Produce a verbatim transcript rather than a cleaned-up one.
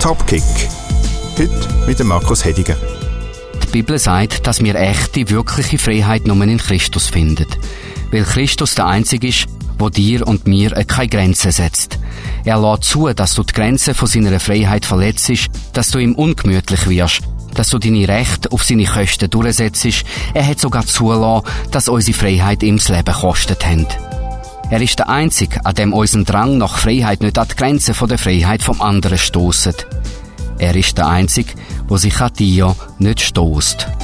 Topkick. Heute mit dem Markus Hediger. Die Bibel sagt, dass wir echte, wirkliche Freiheit nur in Christus finden. Weil Christus der Einzige ist, der dir und mir keine Grenzen setzt. Er lässt zu, dass du die Grenzen von seiner Freiheit verletzt, dass du ihm ungemütlich wirst, dass du deine Rechte auf seine Kosten durchsetzt. Er hat sogar zulassen, dass unsere Freiheit ihm das Leben gekostet hat. Er ist der Einzige, an dem unser Drang nach Freiheit nicht an die Grenzen von der Freiheit vom anderen stösst. Er ist der Einzige, der sich an dir nicht stösst.